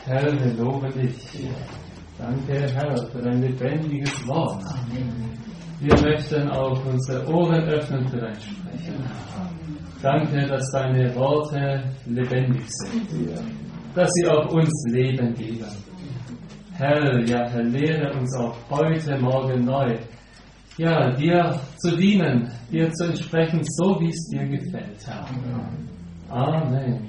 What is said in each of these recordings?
Herr, wir loben dich. Danke, Herr, für dein lebendiges Wort. Wir möchten auch unsere Ohren öffnen für dein Sprechen. Danke, dass deine Worte lebendig sind, dass sie auch uns Leben geben. Herr, ja, Herr, lehre uns auch heute Morgen neu, ja, dir zu dienen, dir zu entsprechen, so wie es dir gefällt, Herr. Amen.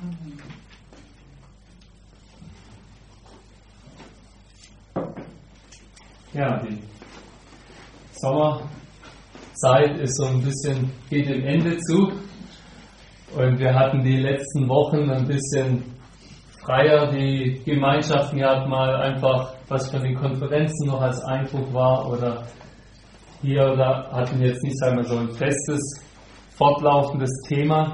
Ja, die Sommerzeit ist so ein bisschen, geht dem Ende zu. Und wir hatten die letzten Wochen ein bisschen freier die Gemeinschaften gehabt, mal einfach, was von den Konferenzen noch als Eindruck war, oder hier oder hatten jetzt nicht, sagen wir so, ein festes, fortlaufendes Thema.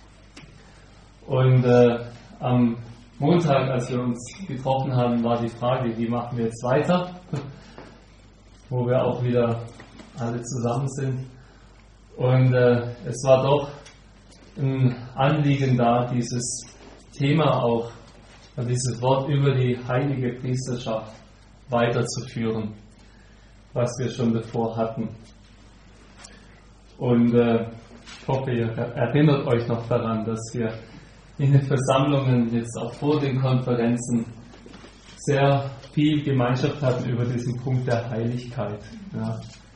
Und am Montag, als wir uns getroffen haben, war die Frage, wie machen wir jetzt weiter, wo wir auch wieder alle zusammen sind. Und es war doch ein Anliegen da, dieses Thema auch, dieses Wort über die heilige Priesterschaft weiterzuführen, was wir schon davor hatten. Und ich hoffe, ihr erinnert euch noch daran, dass wir in den Versammlungen, jetzt auch vor den Konferenzen, sehr viel Gemeinschaft hatten über diesen Punkt der Heiligkeit. Ja.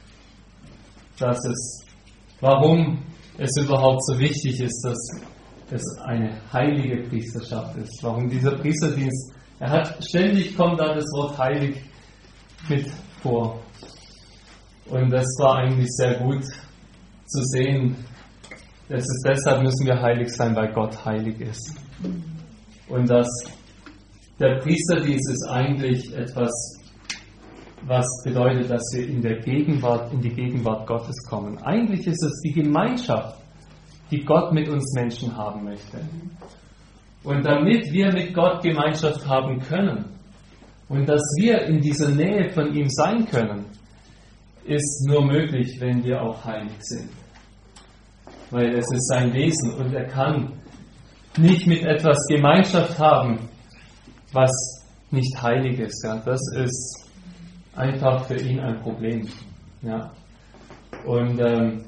Warum es überhaupt so wichtig ist, dass es eine heilige Priesterschaft ist. Warum dieser Priesterdienst, ständig kommt da das Wort heilig mit vor. Und das war eigentlich sehr gut zu sehen. Deshalb müssen wir heilig sein, weil Gott heilig ist. Und der Priesterdienst ist eigentlich etwas, was bedeutet, dass wir in die Gegenwart Gottes kommen. Eigentlich ist es die Gemeinschaft, die Gott mit uns Menschen haben möchte. Und damit wir mit Gott Gemeinschaft haben können und dass wir in dieser Nähe von ihm sein können, ist nur möglich, wenn wir auch heilig sind. Weil es ist sein Wesen und er kann nicht mit etwas Gemeinschaft haben, was nicht heilig ist. Ja. Das ist einfach für ihn ein Problem. Ja. Und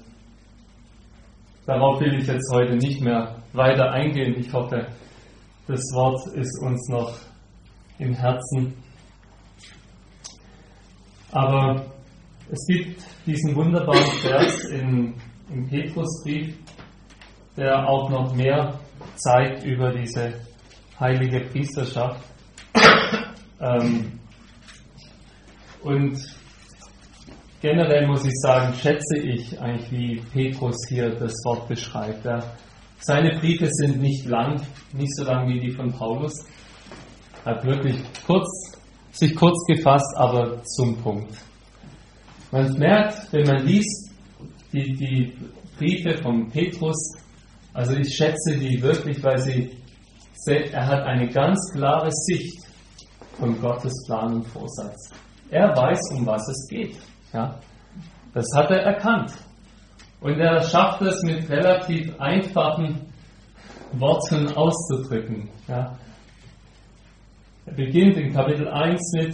darauf will ich jetzt heute nicht mehr weiter eingehen. Ich hoffe, das Wort ist uns noch im Herzen. Aber es gibt diesen wunderbaren Vers im Petrusbrief, der auch noch mehr zeigt über diese heilige Priesterschaft. Und generell muss ich sagen, schätze ich eigentlich, wie Petrus hier das Wort beschreibt. Ja. Seine Briefe sind nicht lang, nicht so lang wie die von Paulus. Er hat wirklich sich kurz gefasst, aber zum Punkt. Man merkt, wenn man liest die Briefe von Petrus, also ich schätze die wirklich, weil er hat eine ganz klare Sicht von Gottes Plan und Vorsatz. Er weiß, um was es geht. Ja, das hat er erkannt. Und er schafft es mit relativ einfachen Worten auszudrücken. Ja. Er beginnt in Kapitel 1 mit: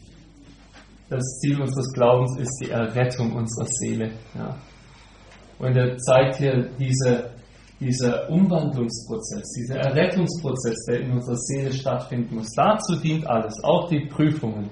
Das Ziel unseres Glaubens ist die Errettung unserer Seele. Ja. Und er zeigt hier dieser Umwandlungsprozess, dieser Errettungsprozess, der in unserer Seele stattfinden muss. Dazu dient alles, auch die Prüfungen.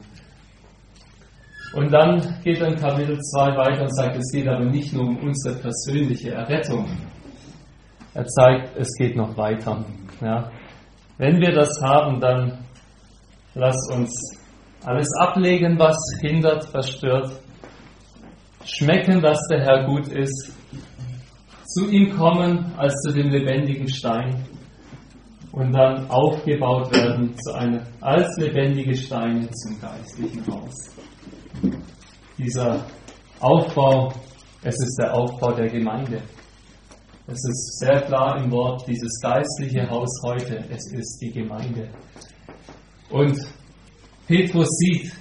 Und dann geht er in Kapitel 2 weiter und sagt, es geht aber nicht nur um unsere persönliche Errettung. Er zeigt, es geht noch weiter. Ja. Wenn wir das haben, dann lass uns alles ablegen, was hindert, was stört. Schmecken, dass der Herr gut ist. Zu ihm kommen als zu dem lebendigen Stein. Und dann aufgebaut werden als lebendige Steine zum geistlichen Haus. Dieser Aufbau, es ist der Aufbau der Gemeinde. Es ist sehr klar im Wort, dieses geistliche Haus heute, es ist die Gemeinde. Und Petrus sieht,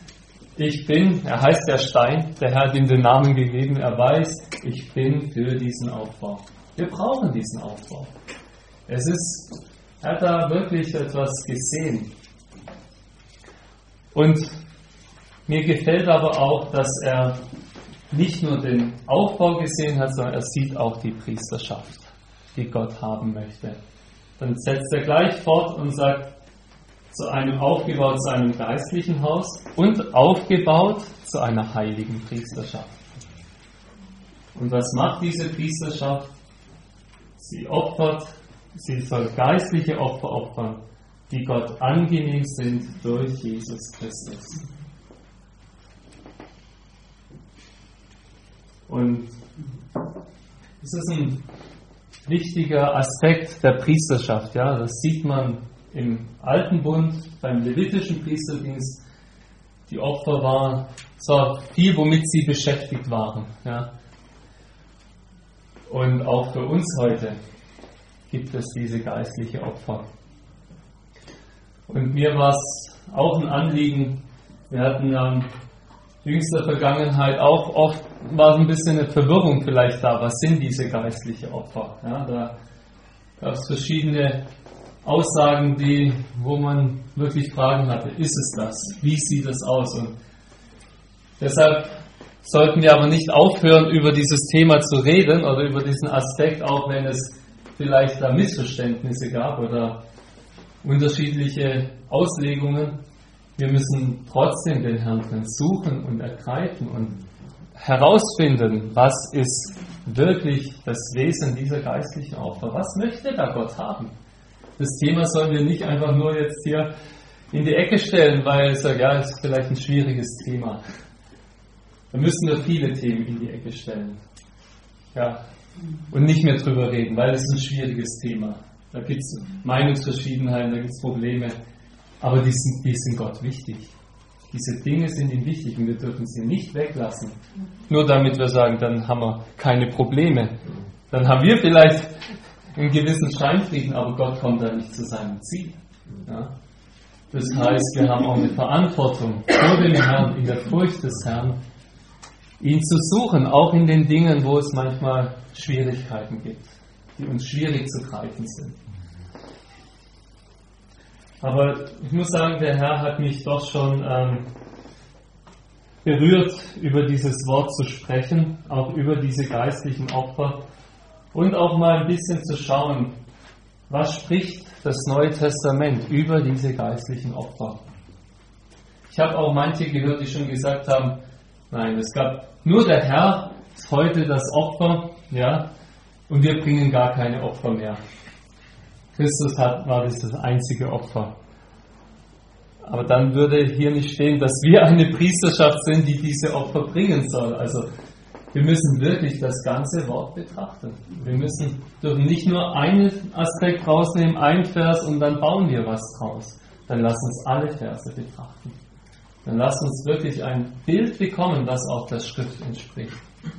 er heißt der Stein, der Herr hat ihm den Namen gegeben, er weiß, ich bin für diesen Aufbau. Wir brauchen diesen Aufbau. Er hat da wirklich etwas gesehen. Und mir gefällt aber auch, dass er nicht nur den Aufbau gesehen hat, sondern er sieht auch die Priesterschaft, die Gott haben möchte. Dann setzt er gleich fort und sagt, aufgebaut zu einem geistlichen Haus und aufgebaut zu einer heiligen Priesterschaft. Und was macht diese Priesterschaft? Sie soll geistliche Opfer opfern, die Gott angenehm sind durch Jesus Christus. Und es ist ein wichtiger Aspekt der Priesterschaft. Ja? Das sieht man im Alten Bund, beim levitischen Priesterdienst. Die Opfer waren so viel, womit sie beschäftigt waren. Ja? Und auch für uns heute gibt es diese geistliche Opfer. Und mir war es auch ein Anliegen, wir hatten in jüngster Vergangenheit auch oft, war ein bisschen eine Verwirrung vielleicht da, was sind diese geistliche Opfer? Ja, da gab es verschiedene Aussagen, wo man wirklich Fragen hatte, ist es das? Wie sieht es aus? Und deshalb sollten wir aber nicht aufhören, über dieses Thema zu reden oder über diesen Aspekt, auch wenn es vielleicht da Missverständnisse gab oder unterschiedliche Auslegungen. Wir müssen trotzdem den Herrn suchen und ergreifen und herausfinden, was ist wirklich das Wesen dieser geistlichen Opfer. Was möchte da Gott haben? Das Thema sollen wir nicht einfach nur jetzt hier in die Ecke stellen, weil es ist vielleicht ein schwieriges Thema. Da müssen wir viele Themen in die Ecke stellen. Ja. Und nicht mehr drüber reden, weil es ein schwieriges Thema. Da gibt es Meinungsverschiedenheiten, da gibt es Probleme. Aber die sind Gott wichtig. Diese Dinge sind ihm wichtig und wir dürfen sie nicht weglassen. Nur damit wir sagen, dann haben wir keine Probleme. Dann haben wir vielleicht einen gewissen Scheinfrieden, aber Gott kommt da nicht zu seinem Ziel. Ja? Das heißt, wir haben auch eine Verantwortung vor dem Herrn, in der Furcht des Herrn, ihn zu suchen, auch in den Dingen, wo es manchmal Schwierigkeiten gibt, die uns schwierig zu greifen sind. Aber ich muss sagen, der Herr hat mich doch schon berührt, über dieses Wort zu sprechen, auch über diese geistlichen Opfer und auch mal ein bisschen zu schauen, was spricht das Neue Testament über diese geistlichen Opfer. Ich habe auch manche gehört, die schon gesagt haben, nein, es gab nur der Herr, ist heute das Opfer, ja, und wir bringen gar keine Opfer mehr. Christus war das einzige Opfer. Aber dann würde hier nicht stehen, dass wir eine Priesterschaft sind, die diese Opfer bringen soll. Also wir müssen wirklich das ganze Wort betrachten. Wir dürfen nicht nur einen Aspekt rausnehmen, einen Vers und dann bauen wir was draus. Dann lass uns alle Verse betrachten. Dann lass uns wirklich ein Bild bekommen, was auch der Schrift entspricht.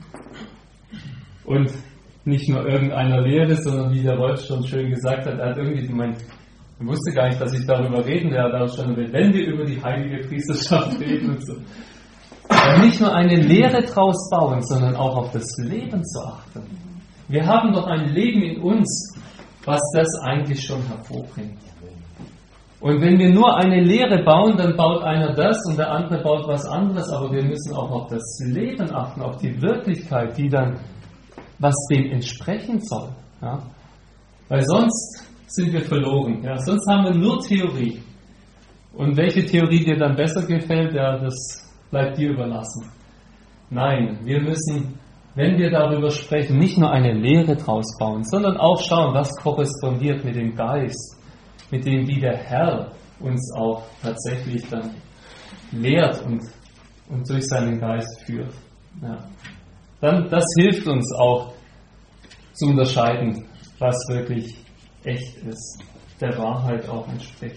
Und nicht nur irgendeiner Lehre, sondern wie der Wolf schon schön gesagt hat, er hat irgendwie gemeint, ich wusste gar nicht, dass ich darüber reden werde, aber schon, wenn wir über die heilige Priesterschaft reden und so. Aber nicht nur eine Lehre draus bauen, sondern auch auf das Leben zu achten. Wir haben doch ein Leben in uns, was das eigentlich schon hervorbringt. Und wenn wir nur eine Lehre bauen, dann baut einer das und der andere baut was anderes, aber wir müssen auch auf das Leben achten, auf die Wirklichkeit, die dann was dem entsprechen soll. Ja? Weil sonst sind wir verloren. Ja? Sonst haben wir nur Theorie. Und welche Theorie dir dann besser gefällt, ja, das bleibt dir überlassen. Nein, wir müssen, wenn wir darüber sprechen, nicht nur eine Lehre draus bauen, sondern auch schauen, was korrespondiert mit dem Geist, mit dem, wie der Herr uns auch tatsächlich dann lehrt und durch seinen Geist führt. Ja. Dann, das hilft uns auch zu unterscheiden, was wirklich echt ist, der Wahrheit auch entspricht.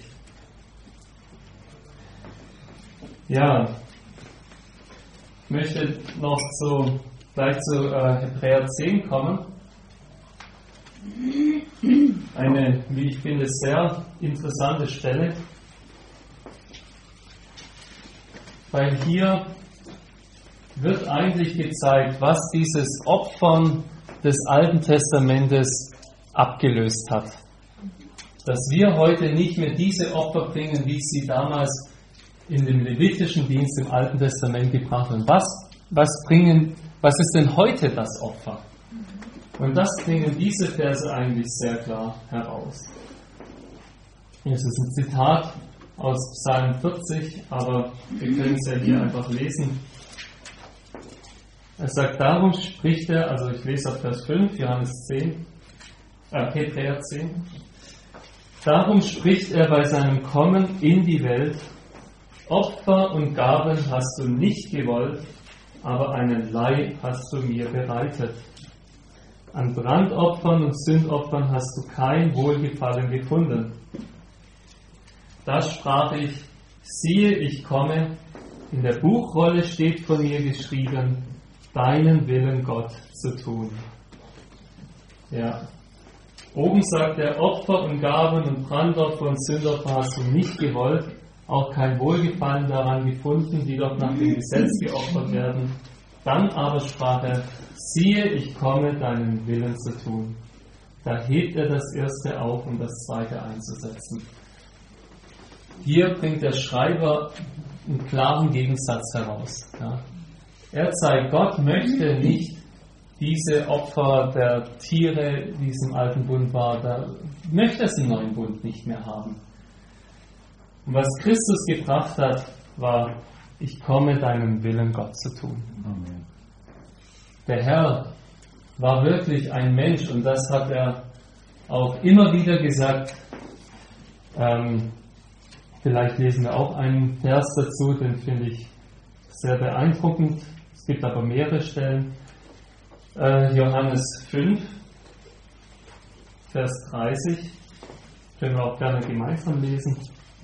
Ja, ich möchte noch gleich zu Hebräer 10 kommen. Eine, wie ich finde, sehr interessante Stelle, weil hier wird eigentlich gezeigt, was dieses Opfern des Alten Testamentes abgelöst hat. Dass wir heute nicht mehr diese Opfer bringen, wie sie damals in dem levitischen Dienst im Alten Testament gebracht wird. Was ist denn heute das Opfer? Und das bringen diese Verse eigentlich sehr klar heraus. Es ist ein Zitat aus Psalm 40, aber wir können es ja hier einfach lesen. Er sagt, darum spricht er, also ich lese auf Vers 5, Hebräer 10. Darum spricht er bei seinem Kommen in die Welt, Opfer und Gaben hast du nicht gewollt, aber einen Leib hast du mir bereitet. An Brandopfern und Sündopfern hast du kein Wohlgefallen gefunden. Da sprach ich, siehe, ich komme, in der Buchrolle steht von mir geschrieben, deinen Willen, Gott, zu tun. Ja. Oben sagt er, Opfer und Gaben und Brandopfer und Sündopfer hast du nicht gewollt, auch kein Wohlgefallen daran gefunden, die doch nach dem Gesetz geopfert werden. Dann aber sprach er, siehe, ich komme, deinen Willen zu tun. Da hebt er das erste auf, um das zweite einzusetzen. Hier bringt der Schreiber einen klaren Gegensatz heraus. Ja. Er zeigt, Gott möchte nicht diese Opfer der Tiere, die es im alten Bund war, da möchte es im neuen Bund nicht mehr haben. Und was Christus gebracht hat, war, ich komme, deinen Willen, Gott, zu tun. Amen. Der Herr war wirklich ein Mensch und das hat er auch immer wieder gesagt. Vielleicht lesen wir auch einen Vers dazu, den finde ich sehr beeindruckend. Es gibt aber mehrere Stellen. Johannes 5, Vers 30. Können wir auch gerne gemeinsam lesen.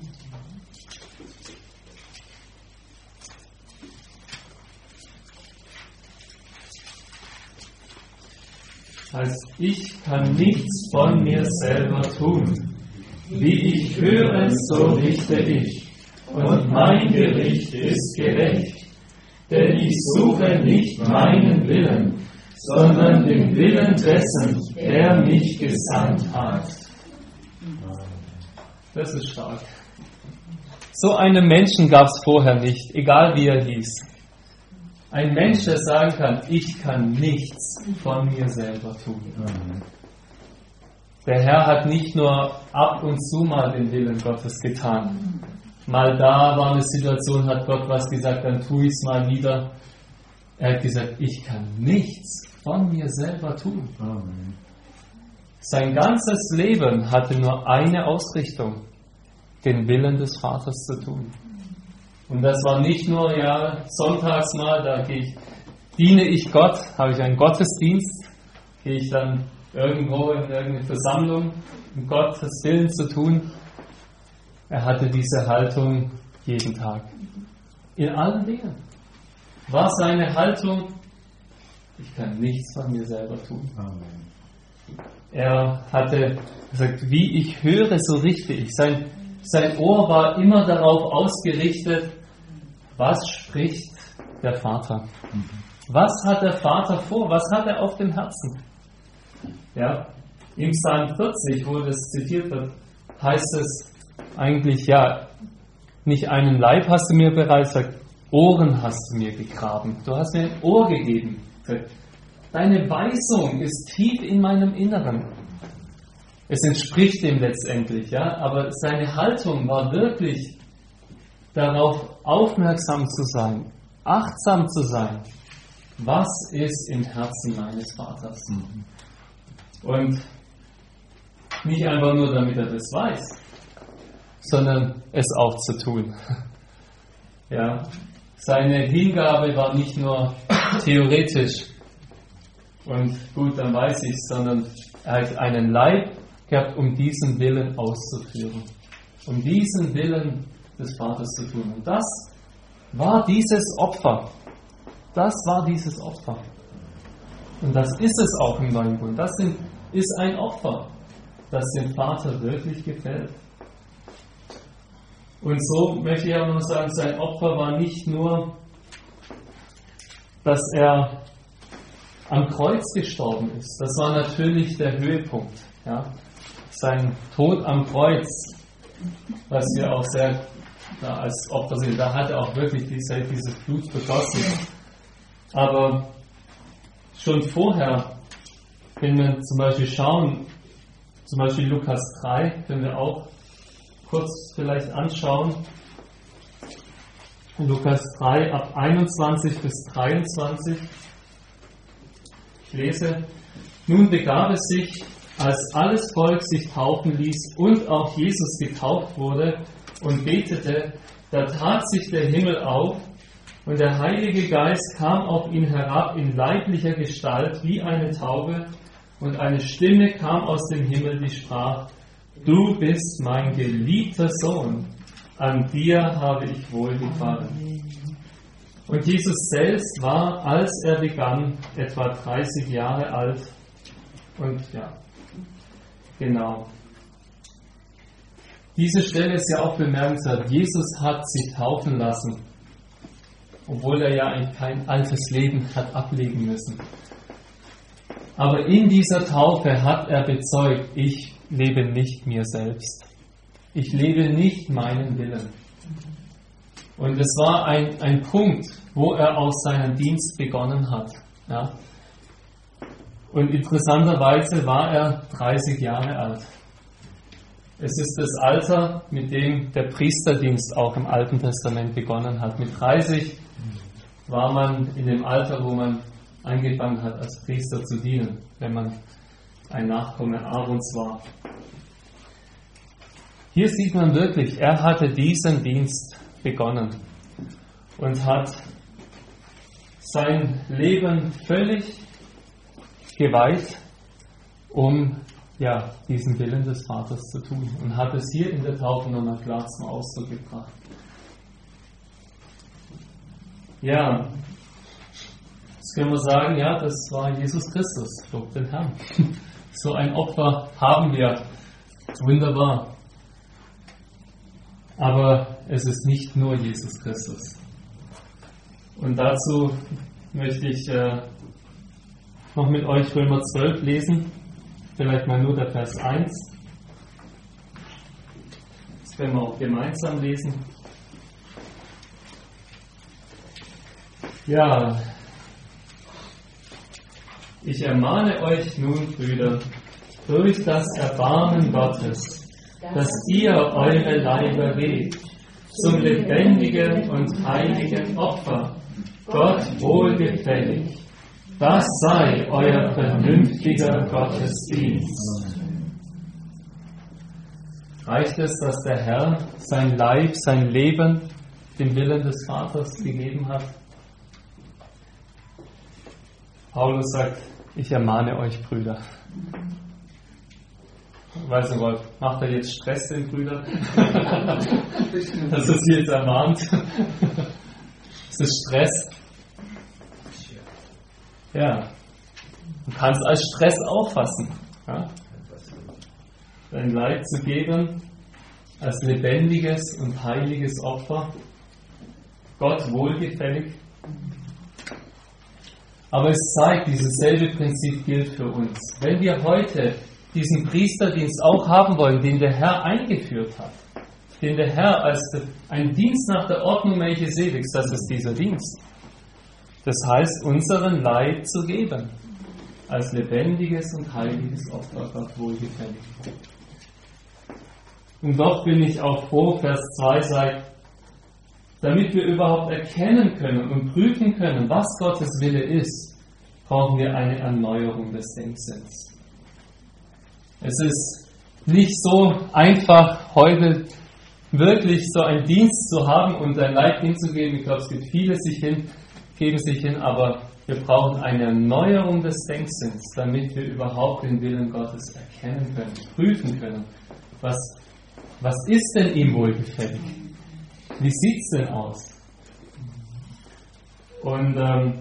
Heißt, ich kann nichts von mir selber tun. Wie ich höre, so richte ich. Und mein Gericht ist gerecht. Denn ich suche nicht meinen Willen, sondern den Willen dessen, der mich gesandt hat. Das ist stark. So einen Menschen gab es vorher nicht, egal wie er hieß. Ein Mensch, der sagen kann, ich kann nichts von mir selber tun. Der Herr hat nicht nur ab und zu mal den Willen Gottes getan. Mal da war eine Situation, hat Gott was gesagt, dann tue ich es mal wieder. Er hat gesagt, ich kann nichts von mir selber tun. Amen. Sein ganzes Leben hatte nur eine Ausrichtung, den Willen des Vaters zu tun. Und das war nicht nur, ja, sonntags mal, da diene ich Gott, habe ich einen Gottesdienst, gehe ich dann irgendwo in irgendeine Versammlung, um Gottes Willen zu tun. Er hatte diese Haltung jeden Tag. In allen Dingen war seine Haltung, ich kann nichts von mir selber tun. Amen. Er hatte gesagt, wie ich höre, so richte ich. Sein Ohr war immer darauf ausgerichtet, was spricht der Vater? Was hat der Vater vor? Was hat er auf dem Herzen? Ja, im Psalm 40, wo das zitiert wird, heißt es eigentlich, ja, nicht einen Leib hast du mir bereitet, sagt, Ohren hast du mir gegraben. Du hast mir ein Ohr gegeben. Deine Weisung ist tief in meinem Inneren. Es entspricht dem letztendlich, ja, aber seine Haltung war wirklich darauf aufmerksam zu sein, achtsam zu sein. Was ist im Herzen meines Vaters? Und nicht einfach nur, damit er das weiß, sondern es auch zu tun. Ja, seine Hingabe war nicht nur theoretisch und gut, dann weiß ich es, sondern er hat einen Leib gehabt, um diesen Willen auszuführen, um diesen Willen des Vaters zu tun. Und das war dieses Opfer. Das war dieses Opfer. Und das ist es auch im Neuen Bund. Das ist ein Opfer, das dem Vater wirklich gefällt. Und so möchte ich auch noch sagen, sein Opfer war nicht nur, dass er am Kreuz gestorben ist. Das war natürlich der Höhepunkt. Ja? Sein Tod am Kreuz, was wir auch sehr da als Opfer sind. Da hat er auch wirklich dieses Blut vergossen. Aber schon vorher, wenn wir zum Beispiel schauen, zum Beispiel Lukas 3, können wir auch kurz vielleicht anschauen. Lukas 3 ab 21 bis 23. Ich lese: Nun begab es sich, als alles Volk sich taufen ließ und auch Jesus getauft wurde und betete, da tat sich der Himmel auf und der Heilige Geist kam auf ihn herab in leiblicher Gestalt wie eine Taube und eine Stimme kam aus dem Himmel, die sprach: Du bist mein geliebter Sohn, an dir habe ich wohlgefallen. Und Jesus selbst war, als er begann, etwa 30 Jahre alt. Und ja, genau. Diese Stelle ist ja auch bemerkenswert. Jesus hat sich taufen lassen, obwohl er ja eigentlich kein altes Leben hat ablegen müssen. Aber in dieser Taufe hat er bezeugt, ich lebe nicht mir selbst. Ich lebe nicht meinen Willen. Und es war ein Punkt, wo er auch seinen Dienst begonnen hat. Ja. Und interessanterweise war er 30 Jahre alt. Es ist das Alter, mit dem der Priesterdienst auch im Alten Testament begonnen hat. Mit 30 war man in dem Alter, wo man angefangen hat, als Priester zu dienen, wenn man ein Nachkomme Aarons war. Hier sieht man wirklich, er hatte diesen Dienst begonnen und hat sein Leben völlig geweiht, um diesen Willen des Vaters zu tun, und hat es hier in der Taufe nochmal klar zum Ausdruck gebracht. Ja, jetzt können wir sagen, ja, das war Jesus Christus, lob den Herrn. So ein Opfer haben wir, wunderbar. Aber es ist nicht nur Jesus Christus. Und dazu möchte ich noch mit euch Römer 12 lesen. Vielleicht mal nur der Vers 1. Das werden wir auch gemeinsam lesen. Ja, ich ermahne euch nun, Brüder, durch das Erbarmen Gottes, dass ihr eure Leiber gebt zum lebendigen und heiligen Opfer, Gott wohlgefällig. Das sei euer vernünftiger Gottesdienst. Reicht es, dass der Herr sein Leib, sein Leben dem Willen des Vaters gegeben hat? Paulus sagt, ich ermahne euch, Brüder. Weiß nicht, Wolf, macht er jetzt Stress den Brüdern? Dass er sie jetzt ermahnt? Ist das Stress? Ja. Du kannst als Stress auffassen. Ja? Dein Leib zu geben als lebendiges und heiliges Opfer, Gott wohlgefällig. Aber es zeigt, dieses selbe Prinzip gilt für uns. Wenn wir heute diesen Priesterdienst auch haben wollen, den der Herr eingeführt hat, den der Herr als ein Dienst nach der Ordnung Melchisedeks, das ist dieser Dienst. Das heißt, unseren Leib zu geben, als lebendiges und heiliges Opfer, Gott wohlgefällig. Und doch bin ich auch froh, Vers 2 sagt, damit wir überhaupt erkennen können und prüfen können, was Gottes Wille ist, brauchen wir eine Erneuerung des Denksinns. Es ist nicht so einfach, heute wirklich so einen Dienst zu haben und ein Leib hinzugeben. Ich glaube, es gibt viele, geben sich hin, aber wir brauchen eine Erneuerung des Denksinns, damit wir überhaupt den Willen Gottes erkennen können, prüfen können. Was ist denn ihm wohlgefällig? Wie sieht es denn aus? Und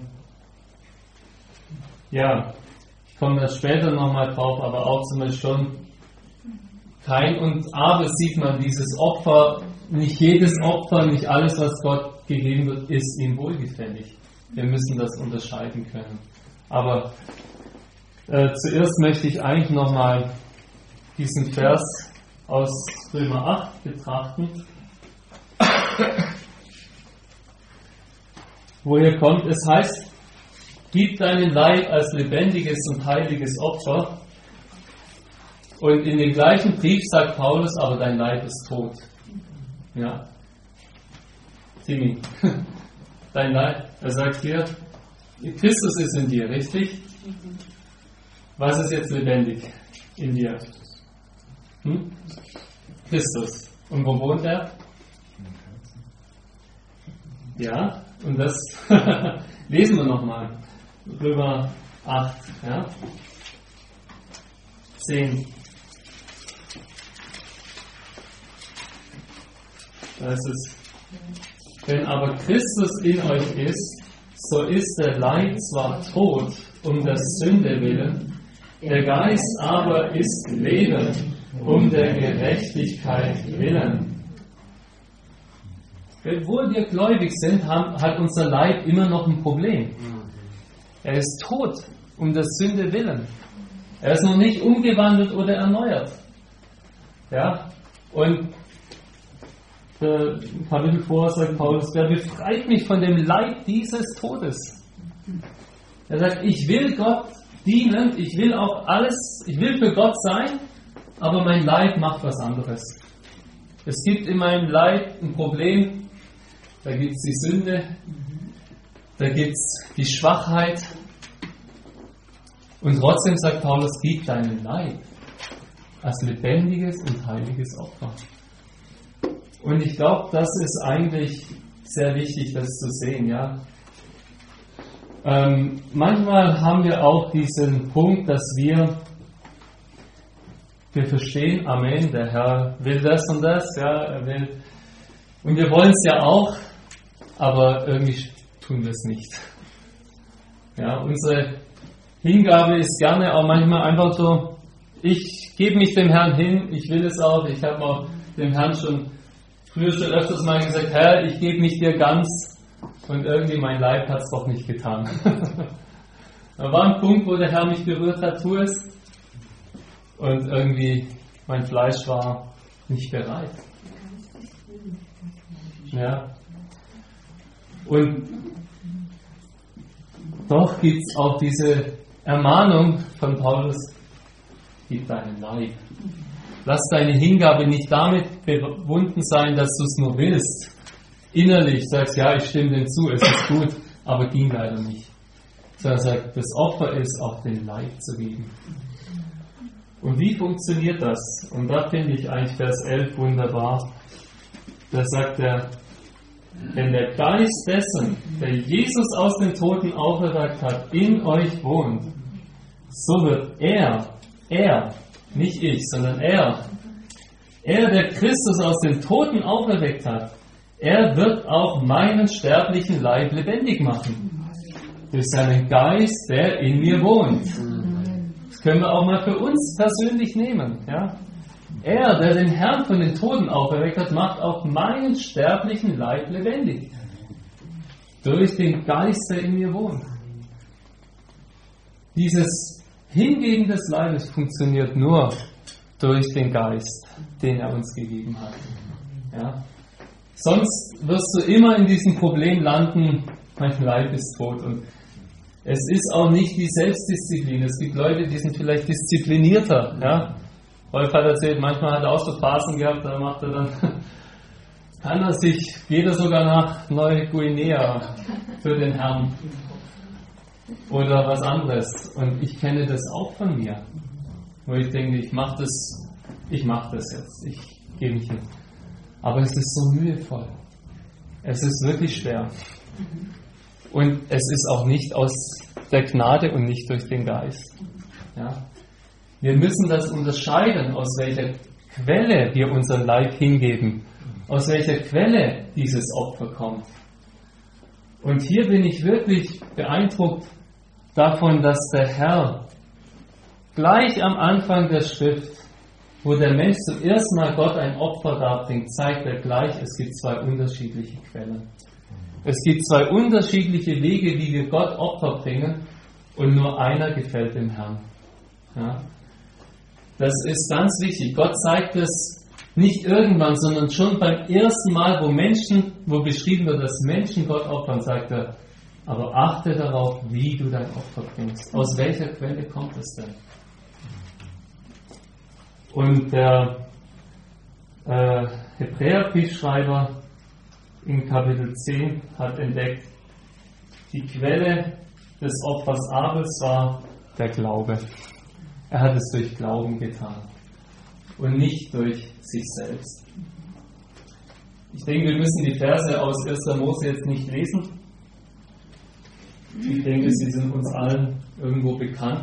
ich komme da später nochmal drauf, aber auch zum Beispiel schon Kain und Abel sieht man dieses Opfer, nicht jedes Opfer, nicht alles, was Gott gegeben wird, ist ihm wohlgefällig. Wir müssen das unterscheiden können. Aber zuerst möchte ich eigentlich nochmal diesen Vers aus Römer 8 betrachten. woher kommt. Es heißt, gib deinen Leib als lebendiges und heiliges Opfer. Und in dem gleichen Brief sagt Paulus, aber dein Leib ist tot. Ja. Timmy, dein Leib, er sagt hier, Christus ist in dir, richtig? Was ist jetzt lebendig in dir? Christus. Und wo wohnt er? Ja, und das lesen wir nochmal. Römer 8, ja? 10. Da ist es. Wenn aber Christus in euch ist, so ist der Leib zwar tot um der Sünde willen, der Geist aber ist Leben um der Gerechtigkeit willen. Obwohl wir gläubig sind, hat unser Leib immer noch ein Problem. Er ist tot um der Sünde willen. Er ist noch nicht umgewandelt oder erneuert. Ja? Und ein Kapitel vorher sagt Paulus, wer befreit mich von dem Leib dieses Todes? Er sagt, ich will Gott dienen, ich will auch alles, ich will für Gott sein, aber mein Leib macht was anderes. Es gibt in meinem Leib ein Problem, da gibt es die Sünde, da gibt es die Schwachheit und trotzdem sagt Paulus, gib deinen Leib als lebendiges und heiliges Opfer. Und ich glaube, das ist eigentlich sehr wichtig, das zu sehen. Ja? Manchmal haben wir auch diesen Punkt, dass wir verstehen, Amen, der Herr will das und das, ja, er will. Und wir wollen es ja auch, aber irgendwie tun wir es nicht. Ja, unsere Hingabe ist gerne auch manchmal einfach so, ich gebe mich dem Herrn hin, ich will es auch, ich habe auch dem Herrn früher schon öfters mal gesagt, Herr, ich gebe mich dir ganz, und irgendwie mein Leib hat es doch nicht getan. Da war ein Punkt, wo der Herr mich berührt hat, tu es, und irgendwie mein Fleisch war nicht bereit. Ja. Und doch gibt es auch diese Ermahnung von Paulus, gib deinen Leib. Lass deine Hingabe nicht damit verbunden sein, dass du es nur willst. Innerlich sagst, ja, ich stimme dem zu, es ist gut, aber ging leider nicht. Sondern sagt, das Opfer ist, auch den Leib zu geben. Und wie funktioniert das? Und da finde ich eigentlich Vers 11 wunderbar. Da sagt er, wenn der Geist dessen, der Jesus aus den Toten auferweckt hat, in euch wohnt, so wird er, nicht ich, sondern er, der Christus aus den Toten auferweckt hat, er wird auch meinen sterblichen Leib lebendig machen. Durch seinen Geist, der in mir wohnt. Das können wir auch mal für uns persönlich nehmen. Ja? Er, der den Herrn von den Toten auferweckt hat, macht auch meinen sterblichen Leib lebendig. Durch den Geist, der in mir wohnt. Dieses Hingeben des Leibes funktioniert nur durch den Geist, den er uns gegeben hat. Ja? Sonst wirst du immer in diesem Problem landen, mein Leib ist tot. Und es ist auch nicht die Selbstdisziplin. Es gibt Leute, die sind vielleicht disziplinierter. Ja? Rolf hat erzählt, manchmal hat er auch so Phasen gehabt, da macht er dann, geht er sogar nach Neuguinea für den Herrn. Oder was anderes. Und ich kenne das auch von mir. Wo ich denke, ich mache das jetzt. Ich gehe mich hin. Aber es ist so mühevoll. Es ist wirklich schwer. Und es ist auch nicht aus der Gnade und nicht durch den Geist. Ja? Wir müssen das unterscheiden, aus welcher Quelle wir unseren Leib hingeben. Aus welcher Quelle dieses Opfer kommt. Und hier bin ich wirklich beeindruckt davon, dass der Herr gleich am Anfang der Schrift, wo der Mensch zum ersten Mal Gott ein Opfer darbringt, zeigt er gleich, es gibt zwei unterschiedliche Quellen. Es gibt zwei unterschiedliche Wege, wie wir Gott Opfer bringen, und nur einer gefällt dem Herrn. Ja? Das ist ganz wichtig. Gott zeigt es Nicht irgendwann, sondern schon beim ersten Mal, wo beschrieben wird, dass Menschen Gott opfern, sagt er, aber achte darauf, wie du dein Opfer bringst. Aus welcher Quelle kommt es denn? Und der Hebräerbriefschreiber in Kapitel 10 hat entdeckt, die Quelle des Opfers Abels war der Glaube. Er hat es durch Glauben getan und nicht durch sich selbst. Ich denke, wir müssen die Verse aus 1. Mose jetzt nicht lesen. Ich denke, sie sind uns allen irgendwo bekannt.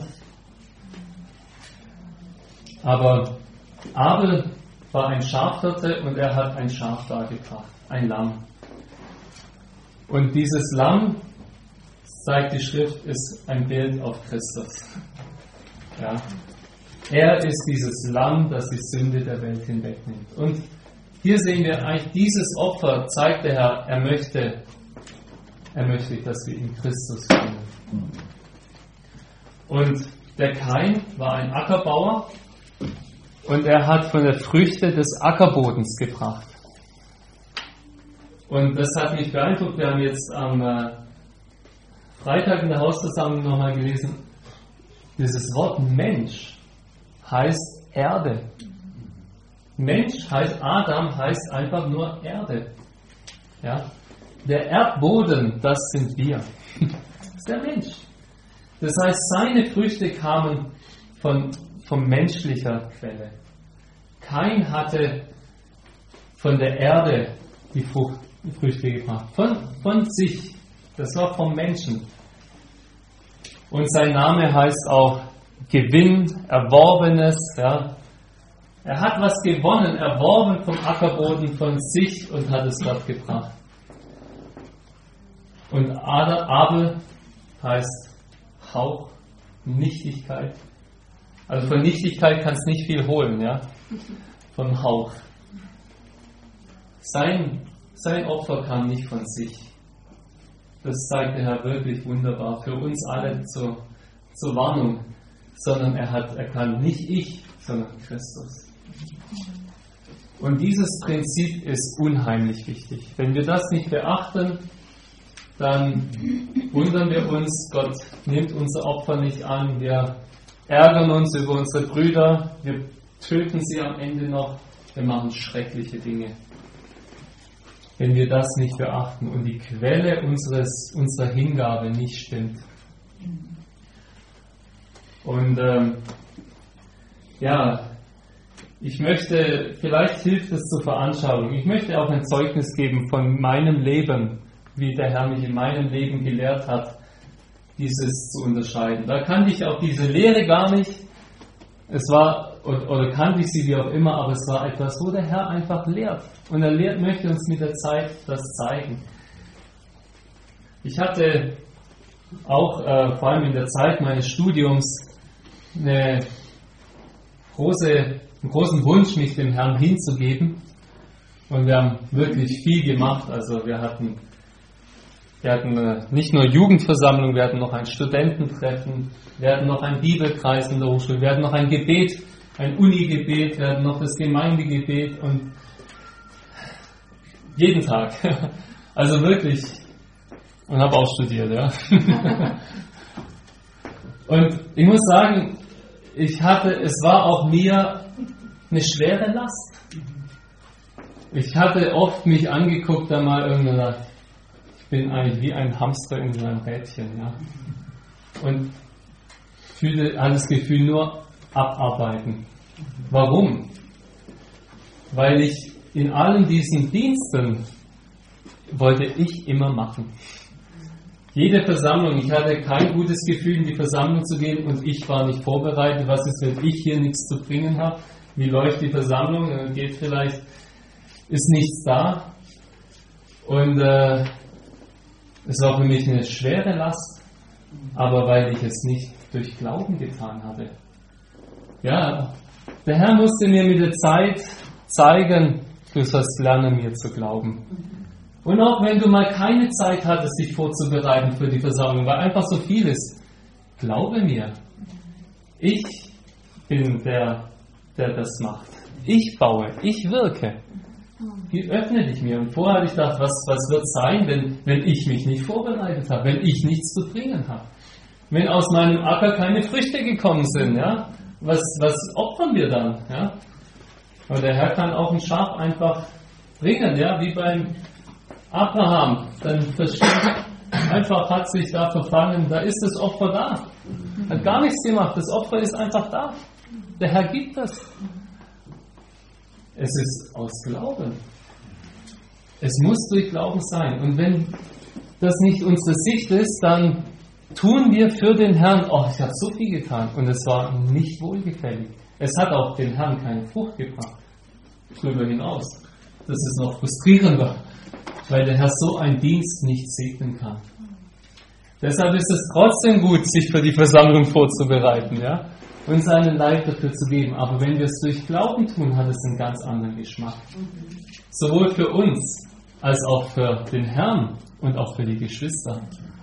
Aber Abel war ein Schafhirte und er hat ein Schaf dargebracht, ein Lamm. Und dieses Lamm, sagt die Schrift, ist ein Bild auf Christus. Ja. Er ist dieses Lamm, das die Sünde der Welt hinwegnimmt. Und hier sehen wir eigentlich, dieses Opfer zeigt der Herr, er möchte, dass wir in Christus finden. Und der Kain war ein Ackerbauer und er hat von der Früchte des Ackerbodens gebracht. Und das hat mich beeindruckt. Wir haben jetzt am Freitag in der Hausversammlung nochmal gelesen, dieses Wort Mensch heißt Erde. Mensch heißt, Adam heißt einfach nur Erde. Ja? Der Erdboden, das sind wir. Das ist der Mensch. Das heißt, seine Früchte kamen von menschlicher Quelle. Kain hatte von der Erde die Früchte gebracht. Von sich. Das war vom Menschen. Und sein Name heißt auch Gewinn, Erworbenes. Ja. Er hat was gewonnen, erworben vom Ackerboden von sich und hat es Gott gebracht. Und Abel heißt Hauch, Nichtigkeit. Also von Nichtigkeit kannst du nicht viel holen, ja? Von Hauch. Sein Opfer kam nicht von sich. Das zeigt der Herr wirklich wunderbar für uns alle zur Warnung, sondern er hat erkannt, nicht ich, sondern Christus. Und dieses Prinzip ist unheimlich wichtig. Wenn wir das nicht beachten, dann wundern wir uns, Gott nimmt unser Opfer nicht an, wir ärgern uns über unsere Brüder, wir töten sie am Ende noch, wir machen schreckliche Dinge. Wenn wir das nicht beachten und die Quelle unserer Hingabe nicht stimmt. Und ich möchte, vielleicht hilft es zur Veranschaulichung, ich möchte auch ein Zeugnis geben von meinem Leben, wie der Herr mich in meinem Leben gelehrt hat, dieses zu unterscheiden. Da kannte ich auch diese Lehre gar nicht. Es war, oder kannte ich sie wie auch immer, aber es war etwas, wo der Herr einfach lehrt. Und er möchte uns mit der Zeit das zeigen. Ich hatte auch, vor allem in der Zeit meines Studiums, einen großen Wunsch, mich dem Herrn hinzugeben. Und wir haben wirklich viel gemacht. Also wir hatten nicht nur Jugendversammlung, wir hatten noch ein Studententreffen, wir hatten noch einen Bibelkreis in der Hochschule, wir hatten noch ein Gebet, ein Unigebet, wir hatten noch das Gemeindegebet und jeden Tag. Also wirklich. Und habe auch studiert, ja. Und ich muss sagen, es war auch mir eine schwere Last. Ich hatte oft mich angeguckt, da mal irgendeiner, ich bin eigentlich wie ein Hamster in so einem Rädchen, ja. Und hatte das Gefühl, nur abarbeiten. Warum? Weil ich in allen diesen Diensten wollte ich immer machen. Jede Versammlung, ich hatte kein gutes Gefühl, in die Versammlung zu gehen und ich war nicht vorbereitet. Was ist, wenn ich hier nichts zu bringen habe? Wie läuft die Versammlung? Dann geht vielleicht, ist nichts da. Und es war für mich eine schwere Last, aber weil ich es nicht durch Glauben getan hatte. Ja, der Herr musste mir mit der Zeit zeigen, du sollst lernen, mir zu glauben. Und auch wenn du mal keine Zeit hattest, dich vorzubereiten für die Versammlung, weil einfach so viel ist, glaube mir, ich bin der das macht. ich baue, ich wirke. Öffne dich mir. Und vorher hatte ich gedacht, was wird sein, wenn ich mich nicht vorbereitet habe, wenn ich nichts zu bringen habe. Wenn aus meinem Acker keine Früchte gekommen sind, ja, was opfern wir dann? Ja? Aber der Herr kann auch ein Schaf einfach bringen, ja, wie beim Abraham. Dann einfach hat sich da verfangen, da ist das Opfer da. Hat gar nichts gemacht, das Opfer ist einfach da. Der Herr gibt das. Es ist aus Glauben. Es muss durch Glauben sein. Und wenn das nicht unsere Sicht ist, dann tun wir für den Herrn, ich habe so viel getan und es war nicht wohlgefällig. Es hat auch den Herrn keine Frucht gebracht. Darüber hinaus. Das ist noch frustrierender, weil der Herr so einen Dienst nicht segnen kann. Deshalb ist es trotzdem gut, sich für die Versammlung vorzubereiten, ja, und seinen Leib dafür zu geben. Aber wenn wir es durch Glauben tun, hat es einen ganz anderen Geschmack. Sowohl für uns, als auch für den Herrn und auch für die Geschwister.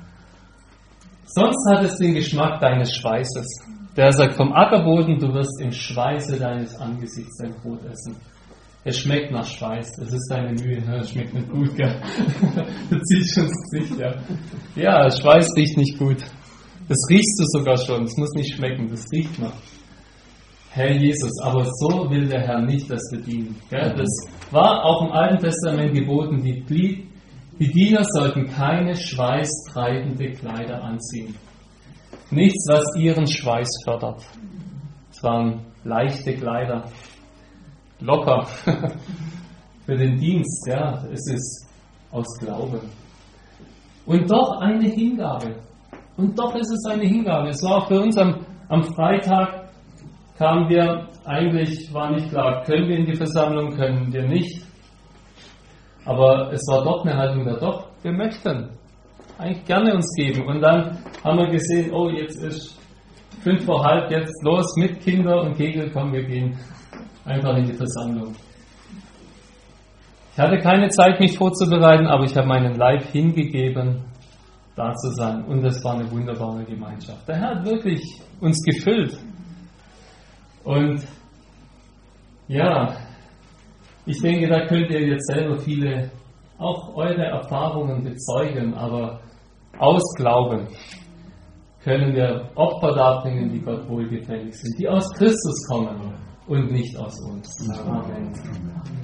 Sonst hat es den Geschmack deines Schweißes. Der sagt, vom Ackerboden, du wirst im Schweiße deines Angesichts dein Brot essen. Es schmeckt nach Schweiß, es ist deine Mühe, es schmeckt nicht gut, gell? Du ziehst schon ins Gesicht, ja. Ja, Schweiß riecht nicht gut. Das riechst du sogar schon, es muss nicht schmecken, das riecht noch. Herr Jesus, aber so will der Herr nicht, dass wir dienen. Gell? Das war auch im Alten Testament geboten, die Diener sollten keine schweißtreibende Kleider anziehen. Nichts, was ihren Schweiß fördert. Es waren leichte Kleider. Locker für den Dienst, ja, es ist aus Glauben. Und doch eine Hingabe. Und doch ist es eine Hingabe. Es war auch für uns am Freitag, kamen wir, eigentlich war nicht klar, können wir in die Versammlung, können wir nicht. Aber es war doch eine Haltung da, doch, wir möchten eigentlich gerne uns geben. Und dann haben wir gesehen, jetzt ist 5:30, jetzt los mit Kinder und Kegel, komm, wir gehen einfach in die Versammlung. Ich hatte keine Zeit, mich vorzubereiten, aber ich habe meinen Leib hingegeben, da zu sein. Und es war eine wunderbare Gemeinschaft. Der Herr hat wirklich uns gefüllt. Und ja, ich denke, da könnt ihr jetzt selber viele, auch eure Erfahrungen bezeugen, aber aus Glauben können wir Opfer darbringen, die Gott wohlgefällig sind, die aus Christus kommen und nicht aus uns. Amen.